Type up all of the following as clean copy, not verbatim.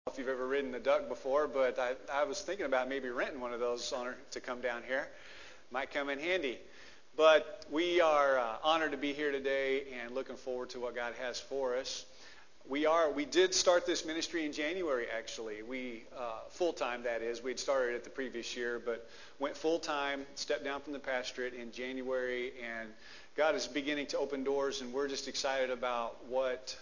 If you've ever ridden a duck before, but I was thinking about maybe renting one of those to come down here. Might come in handy. But we are honored to be here today and looking forward to what God has for us. We did start this ministry in January, actually. We full-time, that is. We'd started it the previous year, but went full-time, stepped down from the pastorate in January, and God is beginning to open doors, and we're just excited about what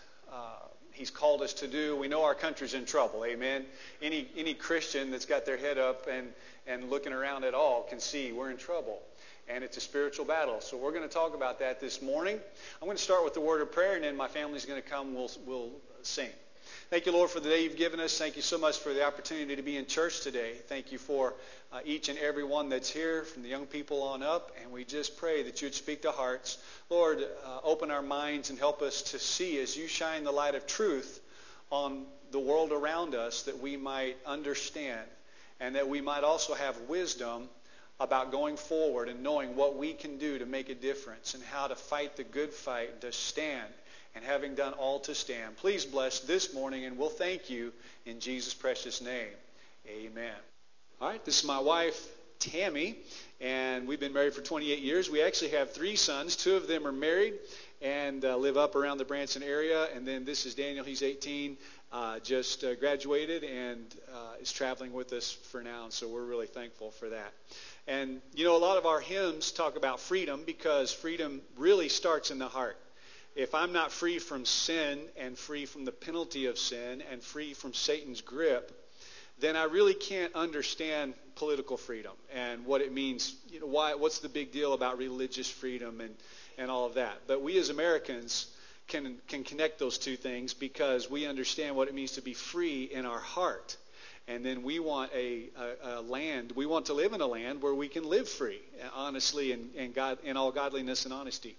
He's called us to do. We know our country's in trouble, amen? Any Christian that's got their head up and looking around at all can see we're in trouble. And it's a spiritual battle. So we're going to talk about that this morning. I'm going to start with the word of prayer, and then my family's going to come. We'll sing. Thank you, Lord, for the day you've given us. Thank you so much for the opportunity to be in church today. Thank you for each and every one that's here, from the young people on up. And we just pray that you'd speak to hearts. Lord, open our minds and help us to see as you shine the light of truth on the world around us, that we might understand and that we might also have wisdom about going forward and knowing what we can do to make a difference and how to fight the good fight, to stand, and having done all to stand. Please bless this morning, and we'll thank you in Jesus' precious name. Amen. All right, this is my wife, Tammy, and we've been married for 28 years. We actually have 3 sons. 2 of them are married and live up around the Branson area. And then this is Daniel. He's 18, just graduated, and is traveling with us for now. And so we're really thankful for that. And, you know, a lot of our hymns talk about freedom, because freedom really starts in the heart. If I'm not free from sin and free from the penalty of sin and free from Satan's grip, then I really can't understand political freedom and what it means. You know, what's the big deal about religious freedom and all of that. But we as Americans can connect those two things, because we understand what it means to be free in our heart. And then we want a land. We want to live in a land where we can live free, honestly, and God, in all godliness and honesty.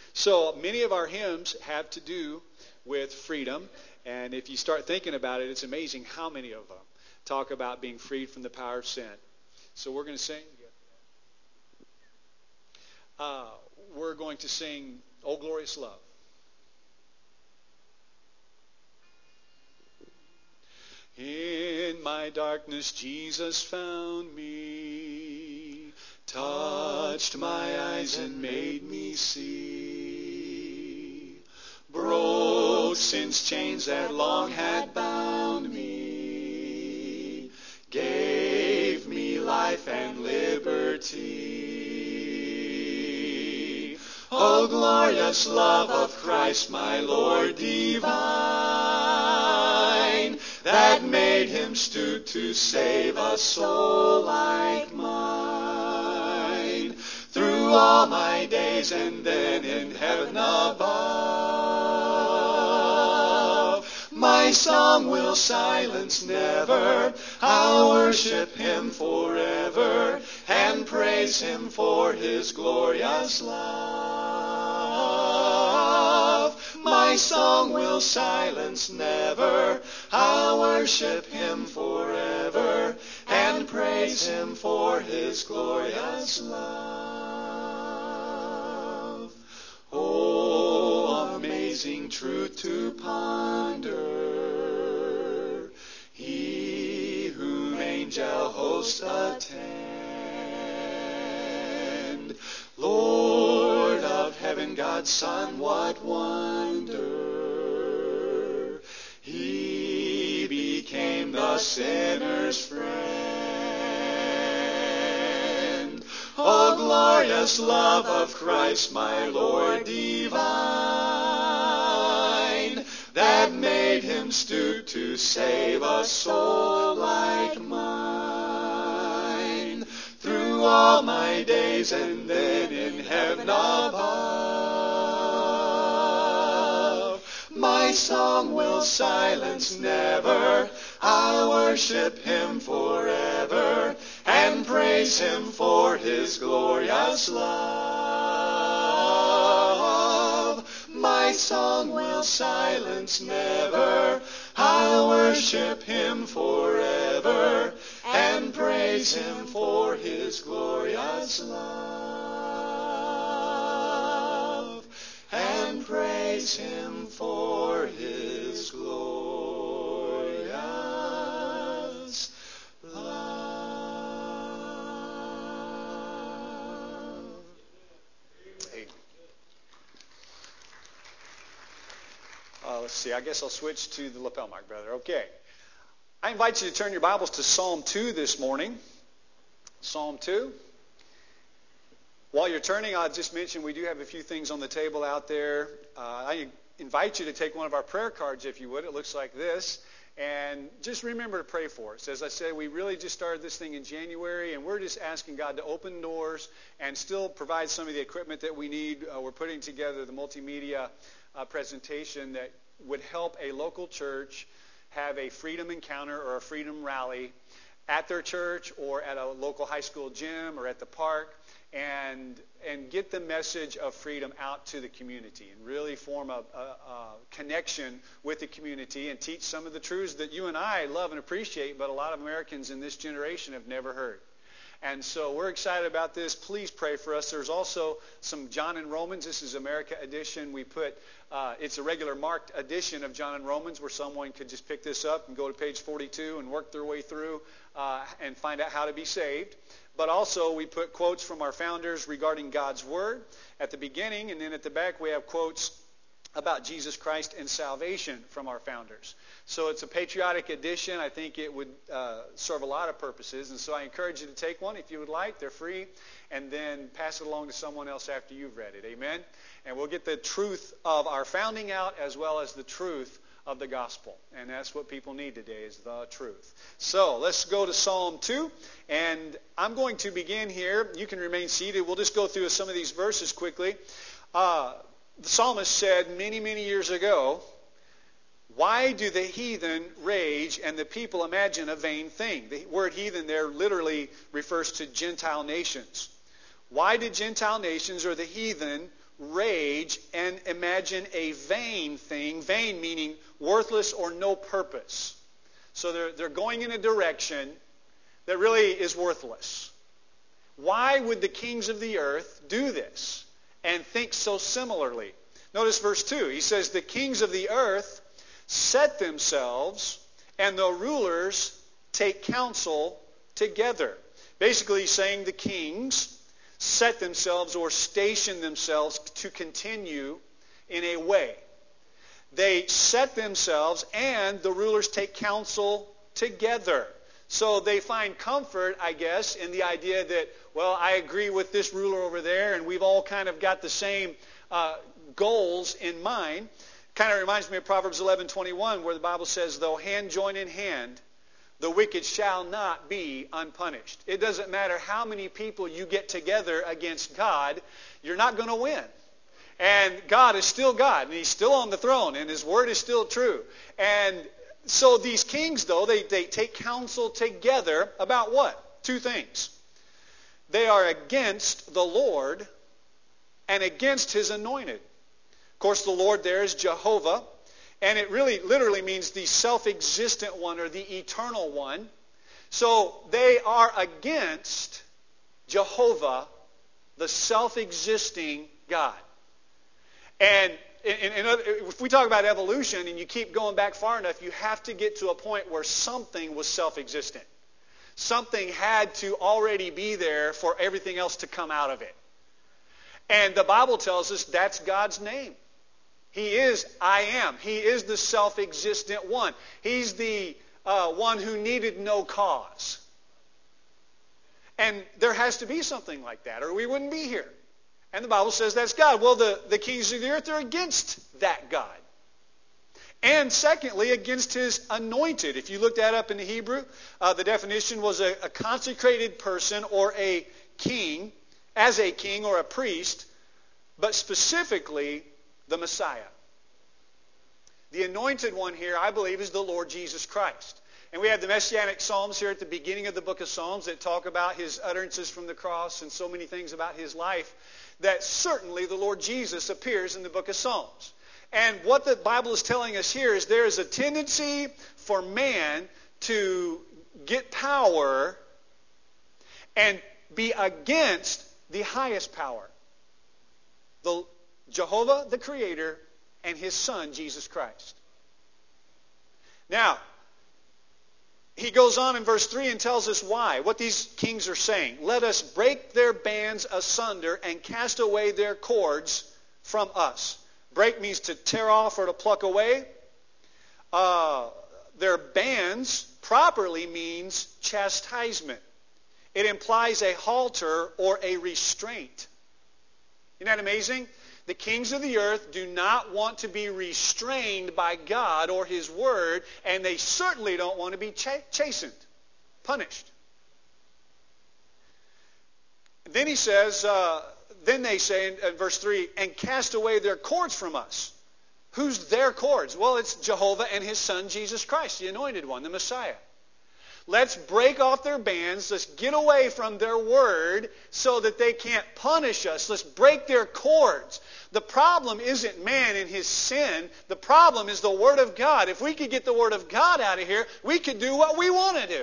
So many of our hymns have to do with freedom. And if you start thinking about it, it's amazing how many of them talk about being freed from the power of sin. So we're going to sing. We're going to sing "O Glorious Love." In my darkness Jesus found me, touched my eyes and made me see, broke sin's chains that long had bound me, gave me life and liberty. O glorious love of Christ my Lord divine, that made him stoop to save a soul like mine. Through all my days and then in heaven above, my song will silence never. I'll worship him forever and praise him for his glorious love. My song will silence never. I'll worship him forever and praise him for his glorious love. Oh, amazing truth to ponder, he whom angel hosts attend, Lord of heaven, God's Son, what wonder, he became the sinner's friend. O glorious love of Christ my Lord divine, that made him stoop to save a soul like mine. Through all my days and then in heaven above, my song will silence never. I'll worship him forever and praise him for his glorious love. My song will silence never. I'll worship him forever and praise him for his glorious love. And praise him for his glorious Let's see. I guess I'll switch to the lapel mic, brother. Okay. I invite you to turn your Bibles to Psalm 2 this morning. Psalm 2. While you're turning, I'll just mention we do have a few things on the table out there. I invite you to take one of our prayer cards, if you would. It looks like this. And just remember to pray for us. As I said, we really just started this thing in January, and we're just asking God to open doors and still provide some of the equipment that we need. We're putting together the multimedia presentation that would help a local church have a freedom encounter or a freedom rally at their church or at a local high school gym or at the park, and get the message of freedom out to the community and really form a connection with the community and teach some of the truths that you and I love and appreciate, but a lot of Americans in this generation have never heard. And so we're excited about this. Please pray for us. There's also some John and Romans. This is America edition. We put, it's a regular marked edition of John and Romans where someone could just pick this up and go to page 42 and work their way through and find out how to be saved. But also we put quotes from our founders regarding God's Word at the beginning, and then at the back we have quotes about Jesus Christ and salvation from our founders. So it's a patriotic edition. I think it would serve a lot of purposes, and so I encourage you to take one if you would like. They're free, and then pass it along to someone else after you've read it. Amen? And we'll get the truth of our founding out as well as the truth of the gospel. And that's what people need today, is the truth. So let's go to Psalm 2, and I'm going to begin here. You can remain seated. We'll just go through some of these verses quickly. The psalmist said many, many years ago, "Why do the heathen rage and the people imagine a vain thing?" The word heathen there literally refers to Gentile nations. Why did Gentile nations or the heathen rage and imagine a vain thing? Vain meaning worthless or no purpose. So they're going in a direction that really is worthless. Why would the kings of the earth do this and think so similarly? Notice verse 2. He says, "The kings of the earth set themselves, and the rulers take counsel together." Basically he's saying the kings set themselves or station themselves to continue in a way. They set themselves, and the rulers take counsel together. So they find comfort, I guess, in the idea that, well, I agree with this ruler over there, and we've all kind of got the same goals in mind. Kind of reminds me of Proverbs 11:21, where the Bible says, "Though hand join in hand, the wicked shall not be unpunished." It doesn't matter how many people you get together against God, you're not going to win. And God is still God, and He's still on the throne, and His word is still true. And so these kings, though, they take counsel together about what? Two things. They are against the Lord and against His anointed. Of course, the Lord there is Jehovah, and it really literally means the self-existent one or the eternal one. So they are against Jehovah, the self-existing God. And if we talk about evolution and you keep going back far enough, you have to get to a point where something was self-existent. Something had to already be there for everything else to come out of it. And the Bible tells us that's God's name. He is I am. He is the self-existent one. He's the one who needed no cause. And there has to be something like that, or we wouldn't be here. And the Bible says that's God. Well, the kings of the earth are against that God. And secondly, against His anointed. If you look that up in the Hebrew, the definition was a consecrated person or a king, as a king or a priest, but specifically the Messiah. The anointed one here, I believe, is the Lord Jesus Christ. And we have the Messianic Psalms here at the beginning of the book of Psalms that talk about His utterances from the cross and so many things about His life, that certainly the Lord Jesus appears in the book of Psalms. And what the Bible is telling us here is there is a tendency for man to get power and be against the highest power. The Jehovah, the Creator, and His Son, Jesus Christ. Now, he goes on in verse 3 and tells us why, what these kings are saying. "Let us break their bands asunder and cast away their cords from us." Break means to tear off or to pluck away. Their bands properly means chastisement. It implies a halter or a restraint. Isn't that amazing? The kings of the earth do not want to be restrained by God or His Word, and they certainly don't want to be chastened, punished. Then he says, then they say in verse 3, and cast away their cords from us. Who's their cords? Well, it's Jehovah and His Son, Jesus Christ, the Anointed One, the Messiah. Let's break off their bands. Let's get away from their word so that they can't punish us. Let's break their cords. The problem isn't man and his sin. The problem is the Word of God. If we could get the Word of God out of here, we could do what we want to do.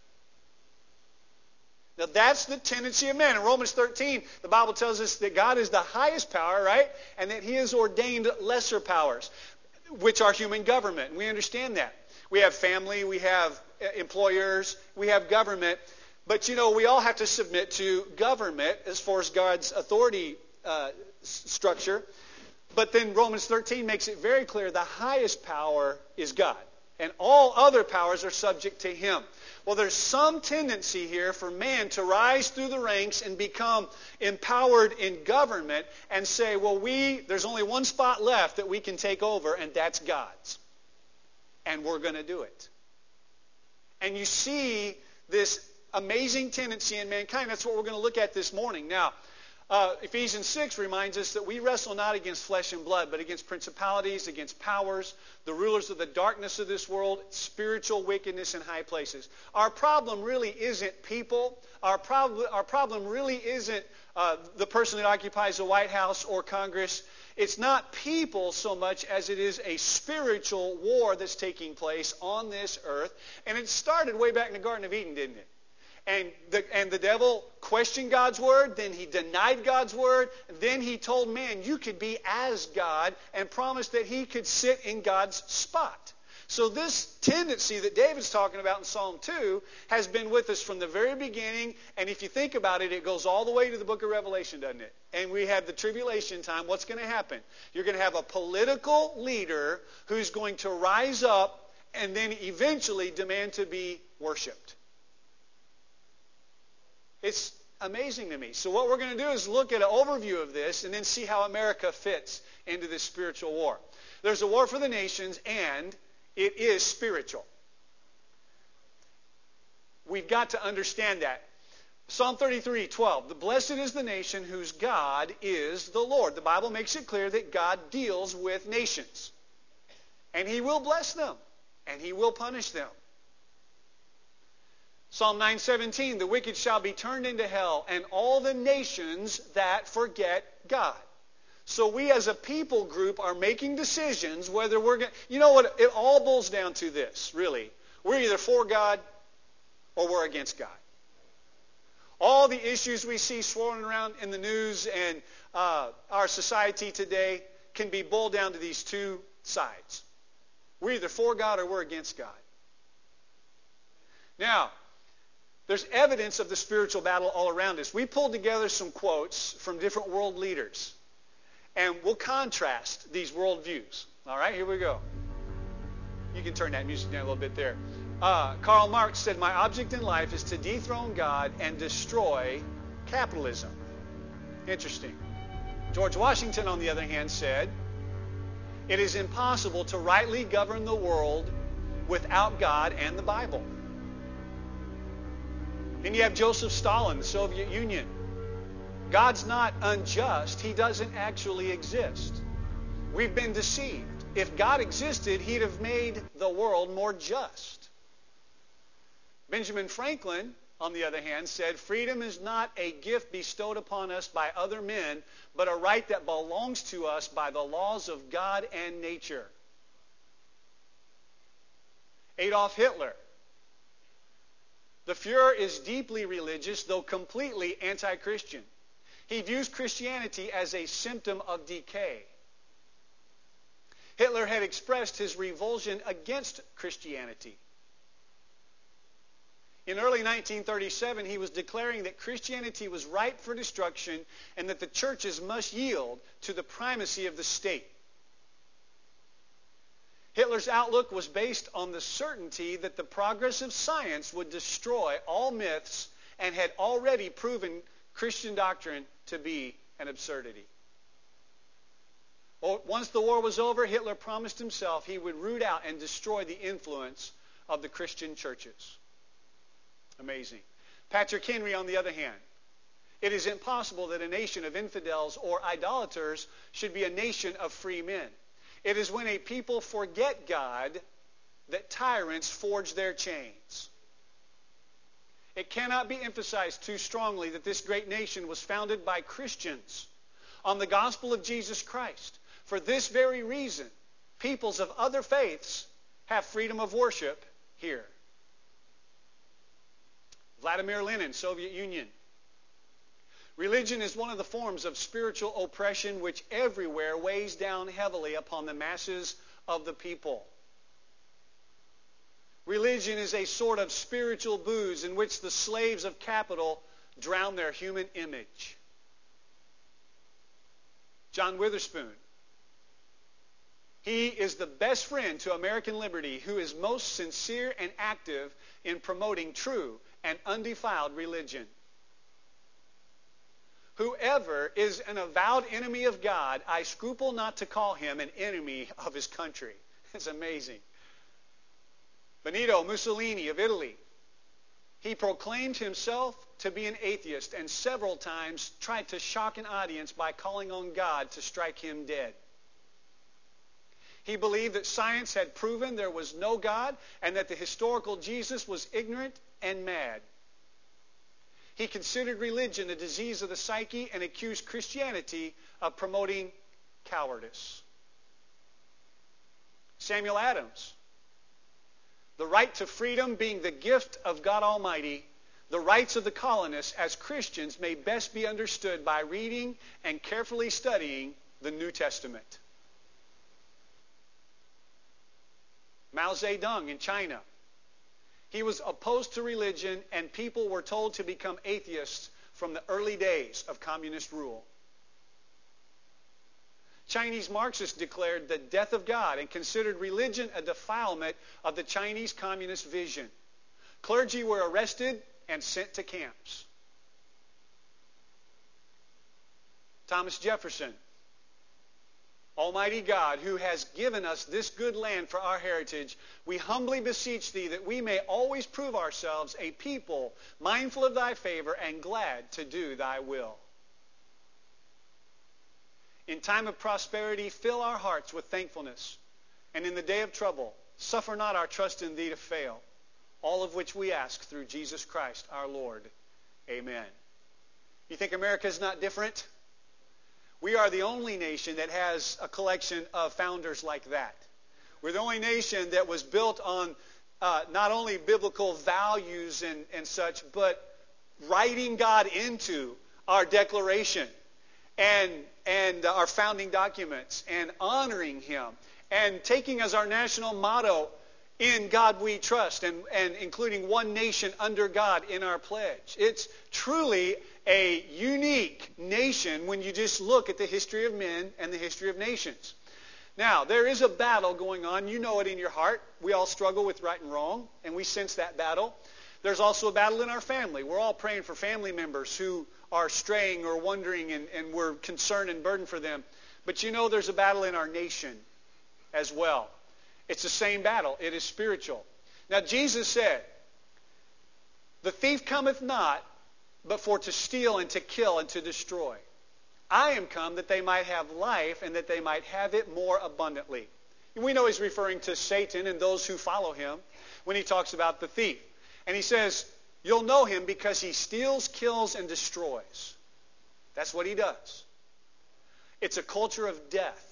Now that's the tendency of man. In Romans 13, the Bible tells us that God is the highest power, right? And that He has ordained lesser powers, which are human government. And we understand that. We have family, we have employers, we have government. But we all have to submit to government as far as God's authority structure. But then Romans 13 makes it very clear the highest power is God. And all other powers are subject to Him. Well, there's some tendency here for man to rise through the ranks and become empowered in government and say, well, there's only one spot left that we can take over, and that's God's. And we're going to do it. And you see this amazing tendency in mankind. That's what we're going to look at this morning. Now, Ephesians 6 reminds us that we wrestle not against flesh and blood, but against principalities, against powers, the rulers of the darkness of this world, spiritual wickedness in high places. Our problem really isn't people. Our problem really isn't the person that occupies the White House or Congress. It's not people so much as it is a spiritual war that's taking place on this earth. And it started way back in the Garden of Eden, didn't it? And the devil questioned God's word, then he denied God's word, then he told man you could be as God and promised that he could sit in God's spot. So this tendency that David's talking about in Psalm 2 has been with us from the very beginning, and if you think about it, it goes all the way to the book of Revelation, doesn't it? And we have the tribulation time. What's going to happen? You're going to have a political leader who's going to rise up and then eventually demand to be worshipped. It's amazing to me. So what we're going to do is look at an overview of this and then see how America fits into this spiritual war. There's a war for the nations, and it is spiritual. We've got to understand that. Psalm 33:12. The blessed is the nation whose God is the Lord. The Bible makes it clear that God deals with nations. And He will bless them. And He will punish them. Psalm 9:17, the wicked shall be turned into hell, and all the nations that forget God. So we as a people group are making decisions whether we're going to... You know what? It all boils down to this, really. We're either for God or we're against God. All the issues we see swirling around in the news and our society today can be boiled down to these two sides. We're either for God or we're against God. Now, there's evidence of the spiritual battle all around us. We pulled together some quotes from different world leaders. And we'll contrast these worldviews. All right, here we go. You can turn that music down a little bit there. Karl Marx said, my object in life is to dethrone God and destroy capitalism. Interesting. George Washington, on the other hand, said, it is impossible to rightly govern the world without God and the Bible. Then you have Joseph Stalin, the Soviet Union. God's not unjust. He doesn't actually exist. We've been deceived. If God existed, He'd have made the world more just. Benjamin Franklin, on the other hand, said, freedom is not a gift bestowed upon us by other men, but a right that belongs to us by the laws of God and nature. Adolf Hitler. The Fuhrer is deeply religious, though completely anti-Christian. He views Christianity as a symptom of decay. Hitler had expressed his revulsion against Christianity. In early 1937, he was declaring that Christianity was ripe for destruction and that the churches must yield to the primacy of the state. Hitler's outlook was based on the certainty that the progress of science would destroy all myths and had already proven Christian doctrine to be an absurdity. Once the war was over, Hitler promised himself he would root out and destroy the influence of the Christian churches. Amazing. Patrick Henry, on the other hand, it is impossible that a nation of infidels or idolaters should be a nation of free men. It is when a people forget God that tyrants forge their chains. It cannot be emphasized too strongly that this great nation was founded by Christians on the gospel of Jesus Christ. For this very reason, peoples of other faiths have freedom of worship here. Vladimir Lenin, Soviet Union. Religion is one of the forms of spiritual oppression which everywhere weighs down heavily upon the masses of the people. Religion is a sort of spiritual booze in which the slaves of capital drown their human image. John Witherspoon. He is the best friend to American liberty who is most sincere and active in promoting true and undefiled religion. Whoever is an avowed enemy of God, I scruple not to call him an enemy of his country. It's amazing. Benito Mussolini of Italy. He proclaimed himself to be an atheist and several times tried to shock an audience by calling on God to strike him dead. He believed that science had proven there was no God and that the historical Jesus was ignorant and mad. He considered religion a disease of the psyche and accused Christianity of promoting cowardice. Samuel Adams. The right to freedom being the gift of God Almighty, the rights of the colonists as Christians may best be understood by reading and carefully studying the New Testament. Mao Zedong in China. He was opposed to religion and people were told to become atheists from the early days of communist rule. Chinese Marxists declared the death of God and considered religion a defilement of the Chinese communist vision. Clergy were arrested and sent to camps. Thomas Jefferson. Almighty God, who has given us this good land for our heritage, we humbly beseech thee that we may always prove ourselves a people mindful of thy favor and glad to do thy will. In time of prosperity, fill our hearts with thankfulness, and in the day of trouble, suffer not our trust in thee to fail, all of which we ask through Jesus Christ our Lord. Amen. You think America is not different? We are the only nation that has a collection of founders like that. We're the only nation that was built on not only biblical values and such, but writing God into our declaration and our founding documents and honoring Him and taking as our national motto, in God we trust, and including one nation under God in our pledge. It's truly a unique nation when you just look at the history of men and the history of nations. Now, there is a battle going on. You know it in your heart. We all struggle with right and wrong, and we sense that battle. There's also a battle in our family. We're all praying for family members who are straying or wandering, and we're concerned and burdened for them. But you know there's a battle in our nation as well. It's the same battle. It is spiritual. Now, Jesus said, the thief cometh not, but for to steal and to kill and to destroy. I am come that they might have life and that they might have it more abundantly. And we know he's referring to Satan and those who follow him when he talks about the thief. And he says, you'll know him because he steals, kills, and destroys. That's what he does. It's a culture of death.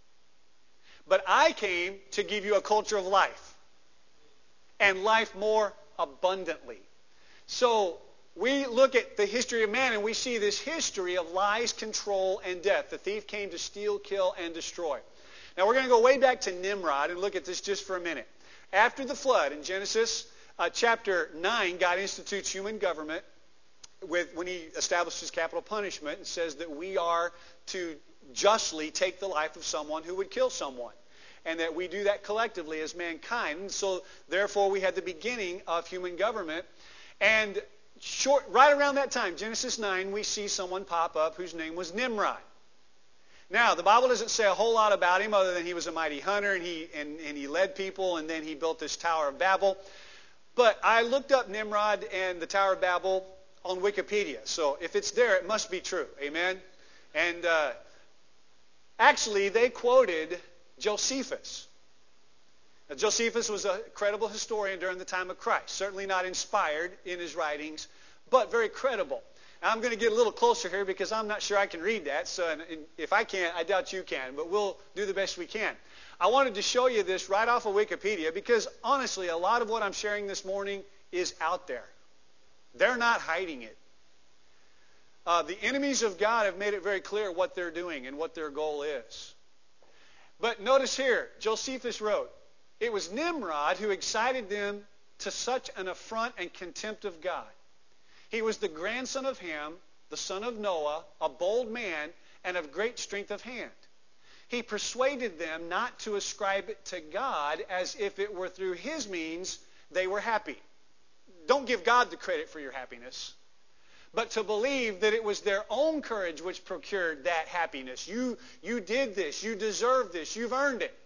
But I came to give you a culture of life, and life more abundantly. So we look at the history of man and we see this history of lies, control, and death. The thief came to steal, kill, and destroy. Now we're going to go way back to Nimrod and look at this just for a minute. After the flood in Genesis chapter 9, God institutes human government when he establishes capital punishment and says that we are to justly take the life of someone who would kill someone. and that we do that collectively as mankind. So therefore we had the beginning of human government. And right around that time, Genesis 9, we see someone pop up whose name was Nimrod. Now, the Bible doesn't say a whole lot about him other than he was a mighty hunter and he led people, and then he built this Tower of Babel. But I looked up Nimrod and the Tower of Babel on Wikipedia. So if it's there, it must be true. Amen? And actually, they quoted Josephus. Now, Josephus was a credible historian during the time of Christ. Certainly not inspired in his writings, but very credible. Now, I'm going to get a little closer here because I'm not sure I can read that. So and if I can't, I doubt you can. But we'll do the best we can. I wanted to show you this right off of Wikipedia because, honestly, a lot of what I'm sharing this morning is out there. They're not hiding it. The enemies of God have made it very clear what they're doing and what their goal is. But notice here, Josephus wrote, it was Nimrod who excited them to such an affront and contempt of God. He was the grandson of Ham, the son of Noah, a bold man, and of great strength of hand. He persuaded them not to ascribe it to God as if it were through his means they were happy. Don't give God the credit for your happiness, but to believe that it was their own courage which procured that happiness. You did this. You deserve this. You've earned it.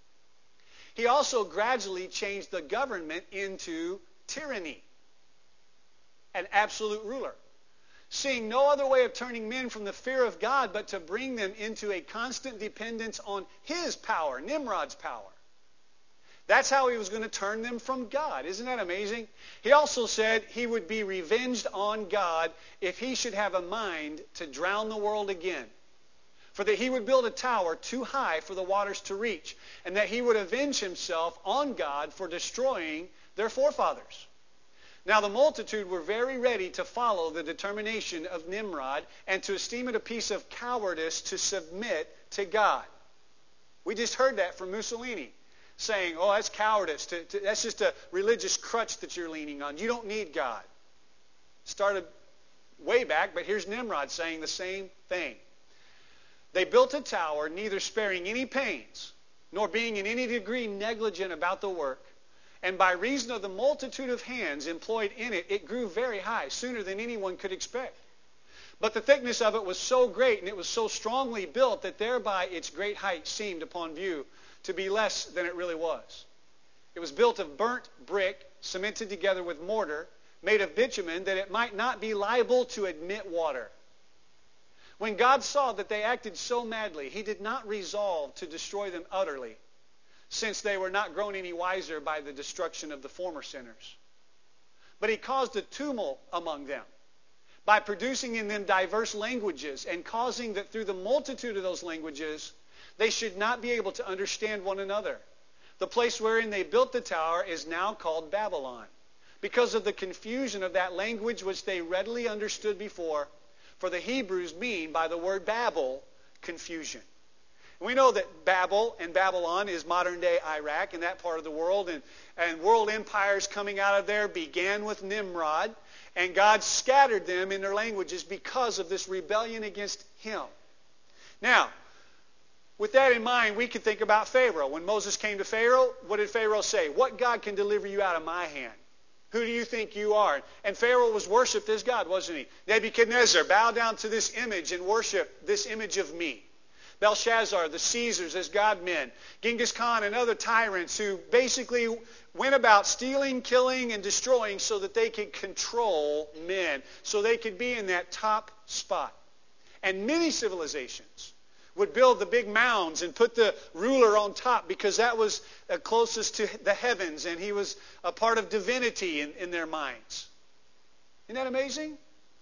He also gradually changed the government into tyranny. An absolute ruler, seeing no other way of turning men from the fear of God but to bring them into a constant dependence on his power, Nimrod's power. That's how he was going to turn them from God. Isn't that amazing? He also said he would be revenged on God if he should have a mind to drown the world again. For that he would build a tower too high for the waters to reach, and that he would avenge himself on God for destroying their forefathers. Now the multitude were very ready to follow the determination of Nimrod and to esteem it a piece of cowardice to submit to God. We just heard that from Mussolini, saying, oh, that's cowardice. That's just a religious crutch that you're leaning on. You don't need God. Started way back, but here's Nimrod saying the same thing. They built a tower, neither sparing any pains, nor being in any degree negligent about the work. And by reason of the multitude of hands employed in it, it grew very high, sooner than anyone could expect. But the thickness of it was so great, and it was so strongly built, that thereby its great height seemed upon view to be less than it really was. It was built of burnt brick, cemented together with mortar, made of bitumen, that it might not be liable to admit water. When God saw that they acted so madly, he did not resolve to destroy them utterly, since they were not grown any wiser by the destruction of the former sinners. But he caused a tumult among them by producing in them diverse languages and causing that through the multitude of those languages they should not be able to understand one another. The place wherein they built the tower is now called Babylon, because of the confusion of that language which they readily understood before, for the Hebrews mean by the word Babel, confusion. We know that Babel and Babylon is modern-day Iraq and that part of the world, and world empires coming out of there began with Nimrod, and God scattered them in their languages because of this rebellion against him. Now, with that in mind, we could think about Pharaoh. When Moses came to Pharaoh, what did Pharaoh say? What God can deliver you out of my hand? Who do you think you are? And Pharaoh was worshipped as God, wasn't he? Nebuchadnezzar, bow down to this image and worship this image of me. Belshazzar, the Caesars as God-men, Genghis Khan and other tyrants who basically went about stealing, killing, and destroying so that they could control men, so they could be in that top spot. And many civilizations would build the big mounds and put the ruler on top because that was closest to the heavens, and he was a part of divinity in their minds. Isn't that amazing?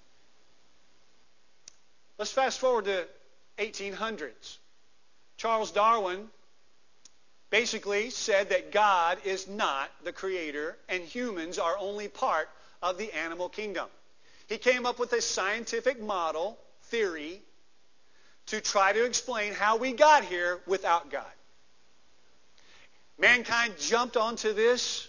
Let's fast forward to 1800s. Charles Darwin basically said that God is not the creator and humans are only part of the animal kingdom. He came up with a scientific model, theory, to try to explain how we got here without God. Mankind jumped onto this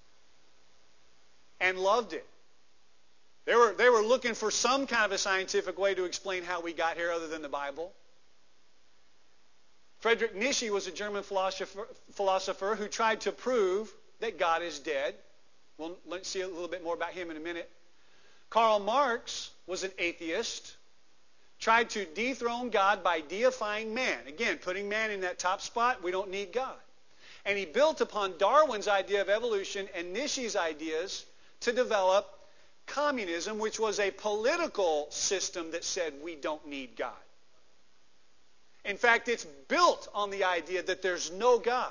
and loved it. They were looking for some kind of a scientific way to explain how we got here other than the Bible. Friedrich Nietzsche was a German philosopher who tried to prove that God is dead. Let's see a little bit more about him in a minute. Karl Marx was an atheist, tried to dethrone God by deifying man. Again, putting man in that top spot, we don't need God. And he built upon Darwin's idea of evolution and Nietzsche's ideas to develop communism, which was a political system that said we don't need God. In fact, it's built on the idea that there's no God.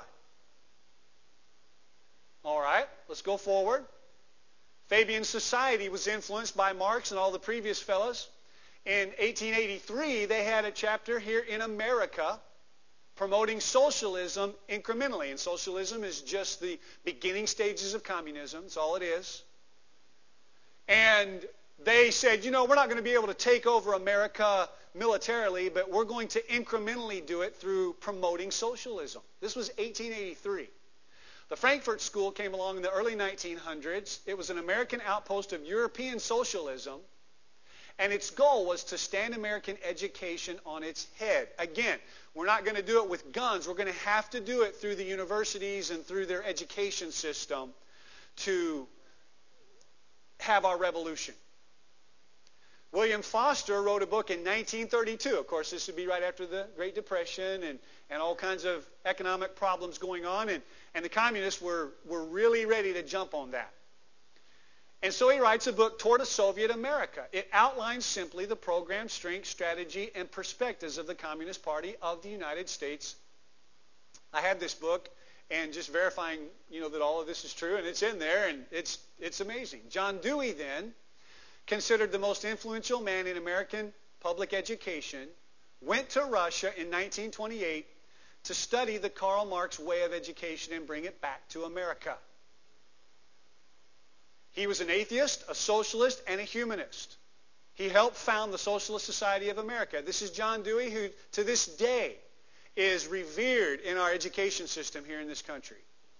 All right, let's go forward. Fabian Society was influenced by Marx and all the previous fellows. In 1883, they had a chapter here in America promoting socialism incrementally. And socialism is just the beginning stages of communism. That's all it is. And they said, we're not going to be able to take over America militarily, but we're going to incrementally do it through promoting socialism. This was 1883. The Frankfurt School came along in the early 1900s. It was an American outpost of European socialism, and its goal was to stand American education on its head. Again, we're not going to do it with guns. We're going to have to do it through the universities and through their education system to have our revolution. William Foster wrote a book in 1932. Of course, this would be right after the Great Depression and all kinds of economic problems going on. And the communists were really ready to jump on that. And so he writes a book, Toward a Soviet America. It outlines simply the program, strength, strategy, and perspectives of the Communist Party of the United States. I have this book, and just verifying, that all of this is true, and it's in there, and it's amazing. John Dewey, then, considered the most influential man in American public education, went to Russia in 1928 to study the Karl Marx way of education and bring it back to America. He was an atheist, a socialist, and a humanist. He helped found the Socialist Society of America. This is John Dewey, who to this day is revered in our education system here in this country.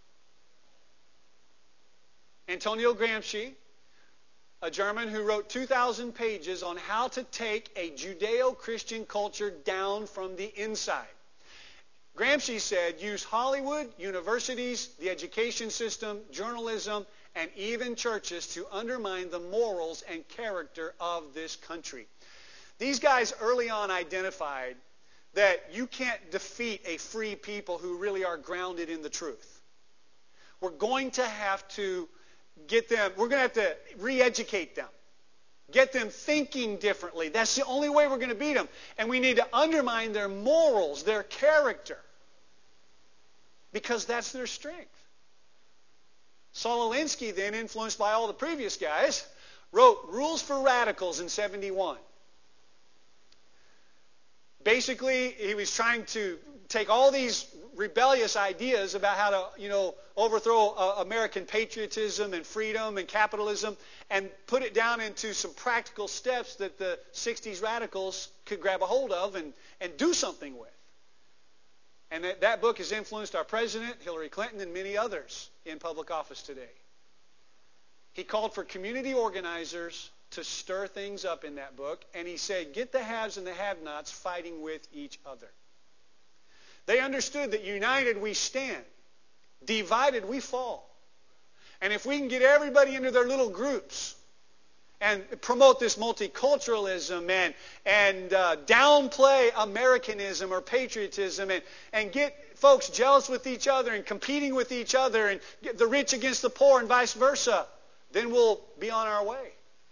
Antonio Gramsci, a German who wrote 2,000 pages on how to take a Judeo-Christian culture down from the inside. Gramsci said, use Hollywood, universities, the education system, journalism, and even churches to undermine the morals and character of this country. These guys early on identified that you can't defeat a free people who really are grounded in the truth. We're going to have to we're going to have to re-educate them. Get them thinking differently. That's the only way we're going to beat them. And we need to undermine their morals, their character, because that's their strength. Saul Alinsky, then, influenced by all the previous guys, wrote Rules for Radicals in 1971. Basically, he was trying to take all these rebellious ideas about how to, overthrow American patriotism and freedom and capitalism and put it down into some practical steps that the 60s radicals could grab a hold of and do something with. And that book has influenced our president, Hillary Clinton, and many others in public office today. He called for community organizers to stir things up in that book, and he said, get the haves and the have-nots fighting with each other. They understood that united we stand, divided we fall. And if we can get everybody into their little groups and promote this multiculturalism and downplay Americanism or patriotism and get folks jealous with each other and competing with each other and get the rich against the poor and vice versa, then we'll be on our way.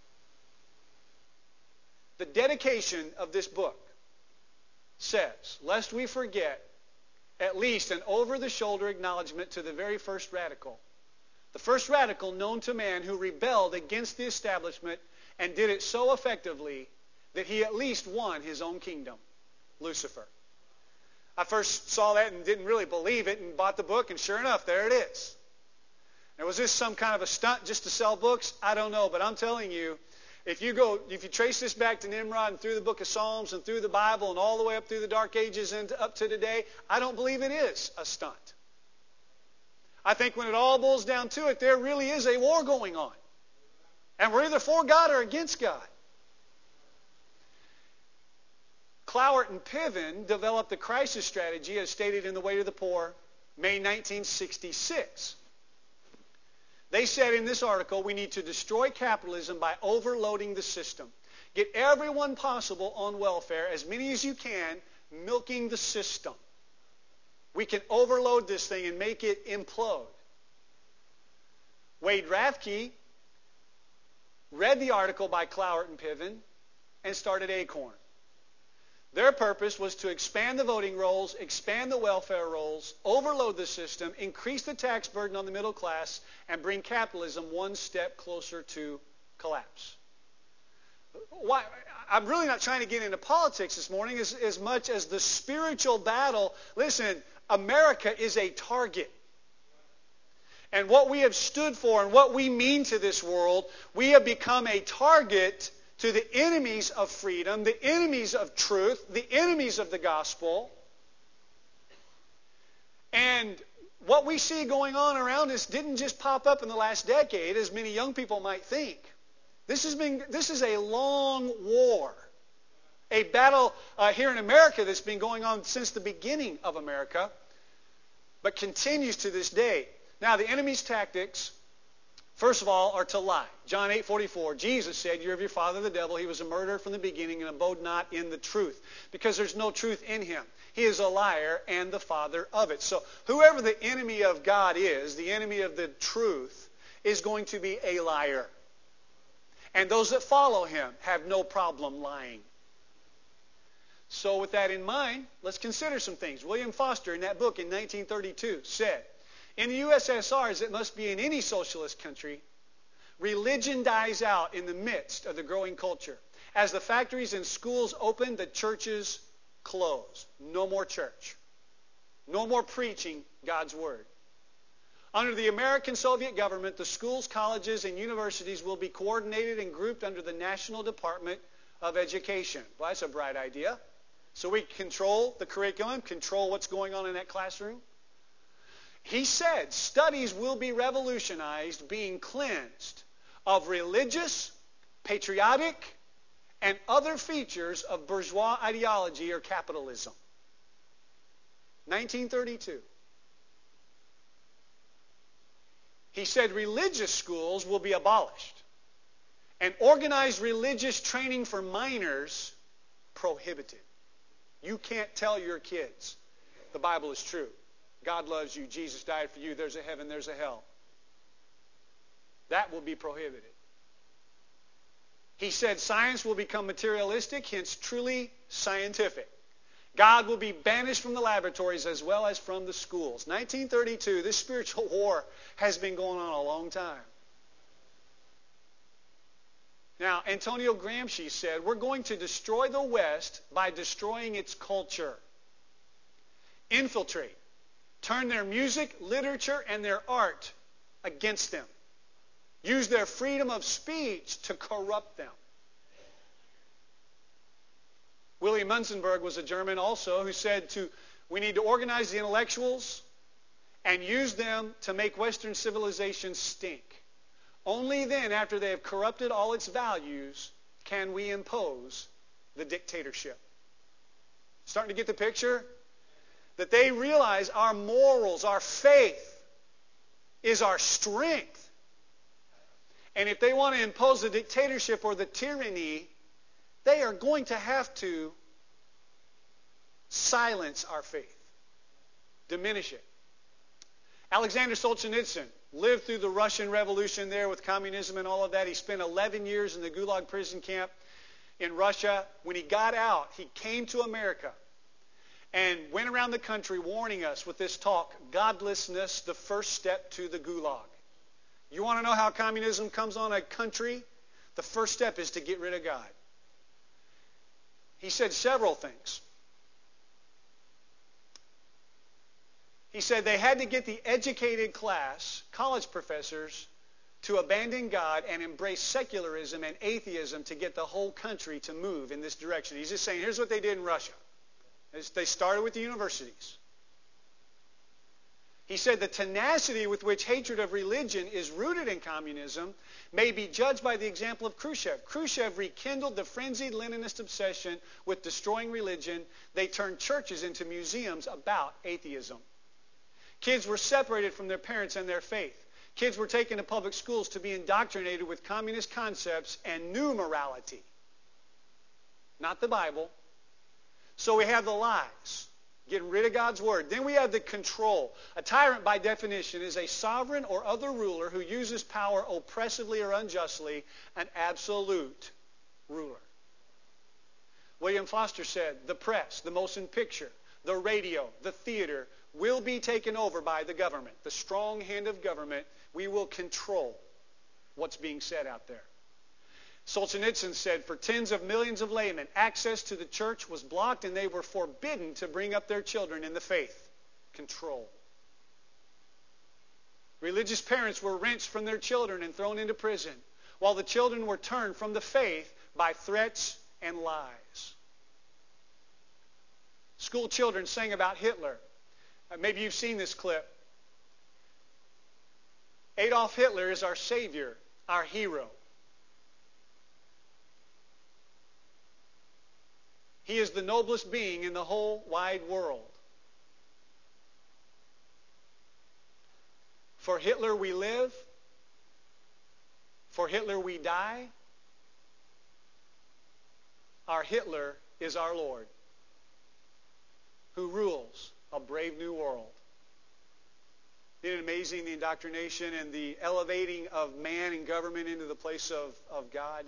The dedication of this book says, lest we forget, at least an over-the-shoulder acknowledgement to the very first radical. The first radical known to man who rebelled against the establishment and did it so effectively that he at least won his own kingdom, Lucifer. I first saw that and didn't really believe it and bought the book, and sure enough, there it is. Now, was this some kind of a stunt just to sell books? I don't know, but I'm telling you, if you trace this back to Nimrod and through the book of Psalms and through the Bible and all the way up through the Dark Ages and up to today, I don't believe it is a stunt. I think when it all boils down to it, there really is a war going on. And we're either for God or against God. Cloward and Piven developed the crisis strategy as stated in The Way to the Poor, May 1966. They said in this article, we need to destroy capitalism by overloading the system. Get everyone possible on welfare, as many as you can, milking the system. We can overload this thing and make it implode. Wade Rathke read the article by Cloward and Piven and started Acorn. Their purpose was to expand the voting rolls, expand the welfare rolls, overload the system, increase the tax burden on the middle class, and bring capitalism one step closer to collapse. Why? I'm really not trying to get into politics this morning as much as the spiritual battle. Listen, America is a target. And what we have stood for and what we mean to this world, we have become a target to the enemies of freedom, the enemies of truth, the enemies of the gospel. And what we see going on around us didn't just pop up in the last decade, as many young people might think. This is a long war, a battle here in America that's been going on since the beginning of America, but continues to this day. Now, the enemy's tactics, first of all, are to lie. John 8:44, Jesus said, "You're of your father the devil. He was a murderer from the beginning and abode not in the truth," because there's no truth in him. He is a liar and the father of it. So whoever the enemy of God is, the enemy of the truth, is going to be a liar. And those that follow him have no problem lying. So with that in mind, let's consider some things. William Foster, in that book in 1932, said, in the USSR, as it must be in any socialist country, religion dies out in the midst of the growing culture. As the factories and schools open, the churches close. No more church. No more preaching God's word. Under the American Soviet government, the schools, colleges, and universities will be coordinated and grouped under the National Department of Education. Well, that's a bright idea. So we control the curriculum, control what's going on in that classroom. He said studies will be revolutionized, being cleansed of religious, patriotic, and other features of bourgeois ideology or capitalism. 1932. He said religious schools will be abolished and organized religious training for minors prohibited. You can't tell your kids the Bible is true. God loves you. Jesus died for you. There's a heaven. There's a hell. That will be prohibited. He said science will become materialistic, hence truly scientific. God will be banished from the laboratories as well as from the schools. 1932, this spiritual war has been going on a long time. Now, Antonio Gramsci said, we're going to destroy the West by destroying its culture. Infiltrate. Turn their music, literature, and their art against them. Use their freedom of speech to corrupt them. William Munzenberg was a German also who said we need to organize the intellectuals and use them to make Western civilization stink. Only then, after they have corrupted all its values, can we impose the dictatorship. Starting to get the picture? That they realize our morals, our faith is our strength. And if they want to impose the dictatorship or the tyranny, they are going to have to silence our faith, diminish it. Alexander Solzhenitsyn lived through the Russian Revolution there with communism and all of that. He spent 11 years in the Gulag prison camp in Russia. When he got out, he came to America and went around the country warning us with this talk, godlessness, the first step to the Gulag. You want to know how communism comes on a country? The first step is to get rid of God. He said several things. He said they had to get the educated class, college professors, to abandon God and embrace secularism and atheism to get the whole country to move in this direction. He's just saying, here's what they did in Russia. They started with the universities. He said the tenacity with which hatred of religion is rooted in communism may be judged by the example of Khrushchev. Khrushchev rekindled the frenzied Leninist obsession with destroying religion. They turned churches into museums about atheism. Kids were separated from their parents and their faith. Kids were taken to public schools to be indoctrinated with communist concepts and new morality. Not the Bible. So we have the lies. Getting rid of God's word. Then we have the control. A tyrant, by definition, is a sovereign or other ruler who uses power oppressively or unjustly, an absolute ruler. William Foster said, the press, the motion picture, the radio, the theater will be taken over by the government. The strong hand of government. We will control what's being said out there. Solzhenitsyn said, for tens of millions of laymen, access to the church was blocked and they were forbidden to bring up their children in the faith. Control. Religious parents were wrenched from their children and thrown into prison, while the children were turned from the faith by threats and lies. School children sang about Hitler. Maybe you've seen this clip. Adolf Hitler is our savior, our hero. He is the noblest being in the whole wide world. For Hitler we live. For Hitler we die. Our Hitler is our Lord, who rules a brave new world. Isn't it amazing, the indoctrination and the elevating of man and government into the place of God?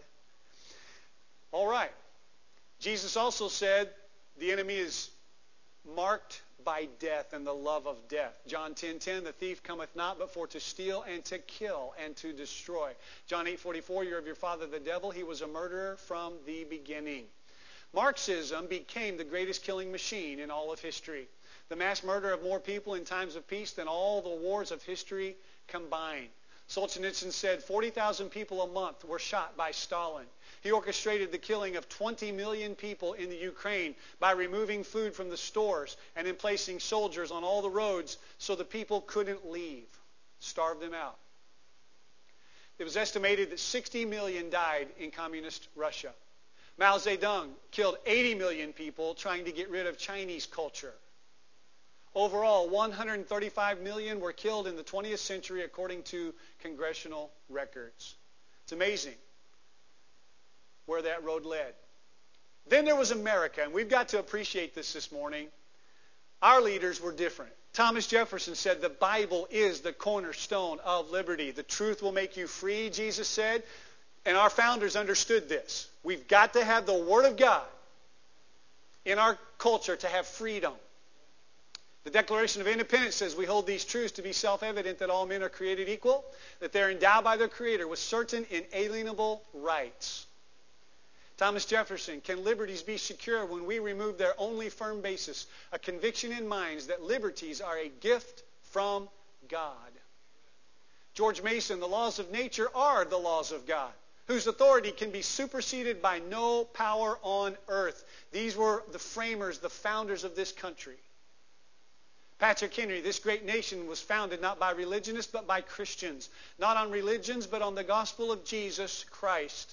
All right. Jesus also said the enemy is marked by death and the love of death. John 10:10, the thief cometh not but for to steal and to kill and to destroy. John 8:44, you're of your father the devil. He was a murderer from the beginning. Marxism became the greatest killing machine in all of history. The mass murder of more people in times of peace than all the wars of history combined. Solzhenitsyn said 40,000 people a month were shot by Stalin. He orchestrated the killing of 20 million people in the Ukraine by removing food from the stores and then placing soldiers on all the roads so the people couldn't leave. Starved them out. It was estimated that 60 million died in communist Russia. Mao Zedong killed 80 million people trying to get rid of Chinese culture. Overall, 135 million were killed in the 20th century according to congressional records. It's amazing where that road led. Then there was America, and we've got to appreciate this morning. Our leaders were different. Thomas Jefferson said the Bible is the cornerstone of liberty. The truth will make you free, Jesus said. And our founders understood this. We've got to have the Word of God in our culture to have freedom. The Declaration of Independence says we hold these truths to be self-evident that all men are created equal, that they're endowed by their Creator with certain inalienable rights. Thomas Jefferson, can liberties be secure when we remove their only firm basis, a conviction in minds that liberties are a gift from God? George Mason, the laws of nature are the laws of God, whose authority can be superseded by no power on earth. These were the framers, the founders of this country. Patrick Henry, this great nation was founded not by religionists but by Christians, not on religions but on the gospel of Jesus Christ.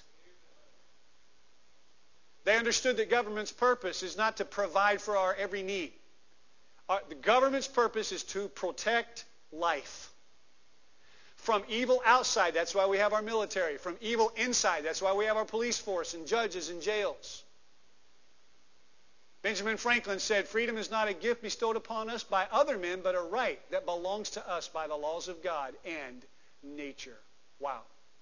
They understood that government's purpose is not to provide for our every need. The government's purpose is to protect life. From evil outside, that's why we have our military. From evil inside, that's why we have our police force and judges and jails. Benjamin Franklin said, freedom is not a gift bestowed upon us by other men, but a right that belongs to us by the laws of God and nature. Wow.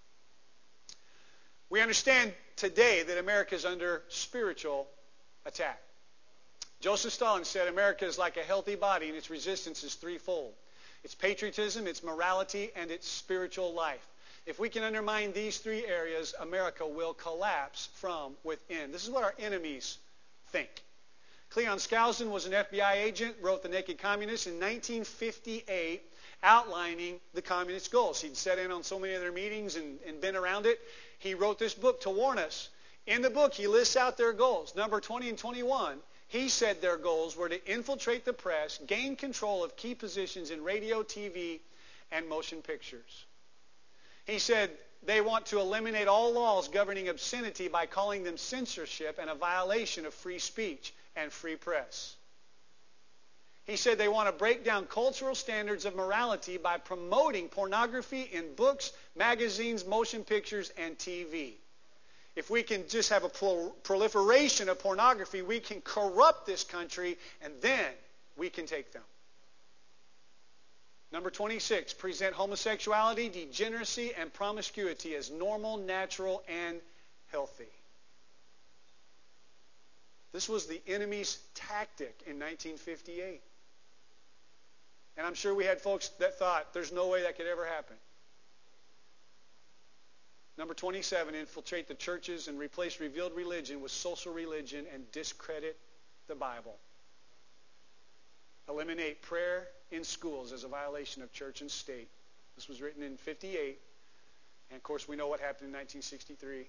We understand today that America is under spiritual attack. Joseph Stalin said America is like a healthy body and its resistance is threefold. It's patriotism, it's morality, and it's spiritual life. If we can undermine these three areas, America will collapse from within. This is what our enemies think. Cleon Skousen was an FBI agent, wrote The Naked Communist in 1958, outlining the communist goals. He'd sat in on so many of their meetings and been around it. He wrote this book to warn us. In the book, he lists out their goals. Number 20 and 21, He said their goals were to infiltrate the press, gain control of key positions in radio, TV, and motion pictures. He said they want to eliminate all laws governing obscenity by calling them censorship and a violation of free speech and free press. He said they want to break down cultural standards of morality by promoting pornography in books, magazines, motion pictures, and TV. If we can just have a proliferation of pornography, we can corrupt this country, and then we can take them. Number 26, present homosexuality, degeneracy, and promiscuity as normal, natural, and healthy. This was the enemy's tactic in 1958. And I'm sure we had folks that thought, there's no way that could ever happen. Number 27, infiltrate the churches and replace revealed religion with social religion and discredit the Bible. Eliminate prayer in schools as a violation of church and state. This was written in 58. And of course, we know what happened in 1963.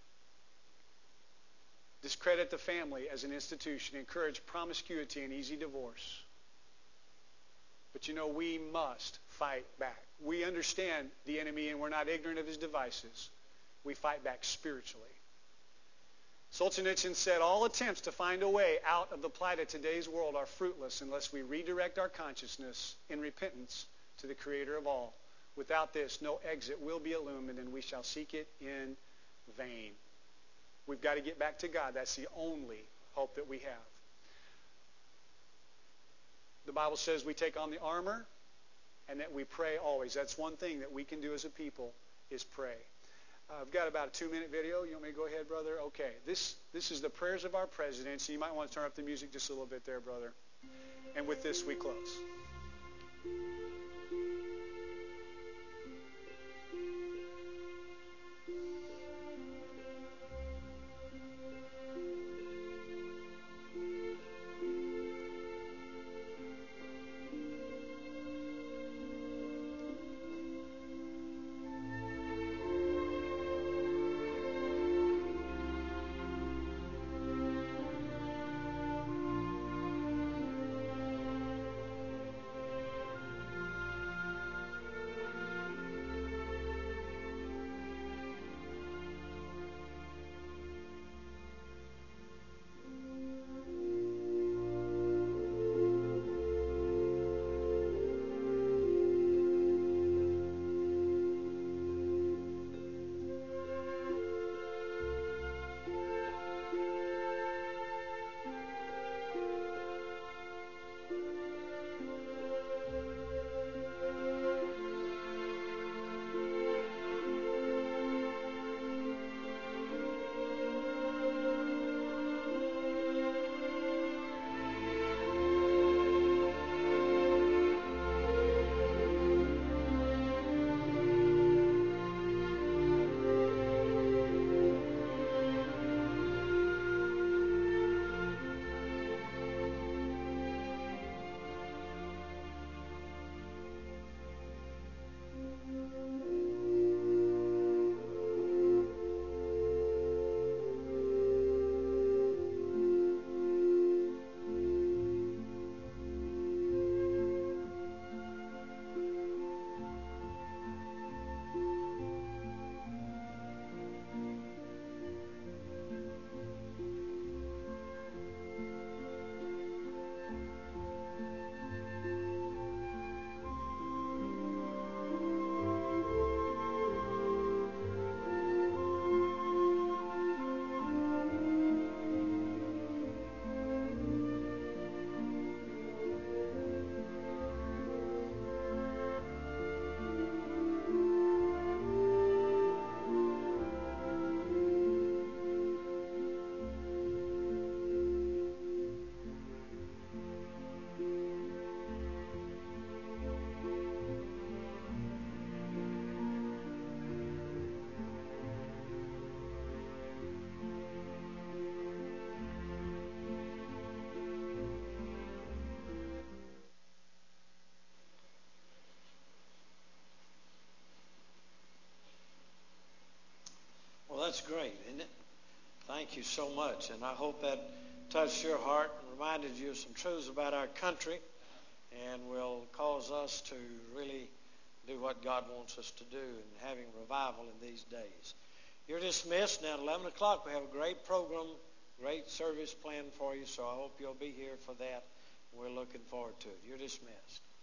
Discredit the family as an institution. Encourage promiscuity and easy divorce. But you know, we must fight back. We understand the enemy and we're not ignorant of his devices. We fight back spiritually. Solzhenitsyn said, all attempts to find a way out of the plight of today's world are fruitless unless we redirect our consciousness in repentance to the Creator of all. Without this, no exit will be illumined and we shall seek it in vain. We've got to get back to God. That's the only hope that we have. The Bible says we take on the armor and that we pray always. That's one thing that we can do as a people is pray. I've got about a 2-minute video. You want me to go ahead, brother? Okay. This is the prayers of our president. So you might want to turn up the music just a little bit there, brother. And with this, we close. Well, that's great, isn't it? Thank you so much. And I hope that touched your heart and reminded you of some truths about our country and will cause us to really do what God wants us to do and having revival in these days. You're dismissed. Now at 11 o'clock we have a great program, great service planned for you, so I hope you'll be here for that. We're looking forward to it. You're dismissed.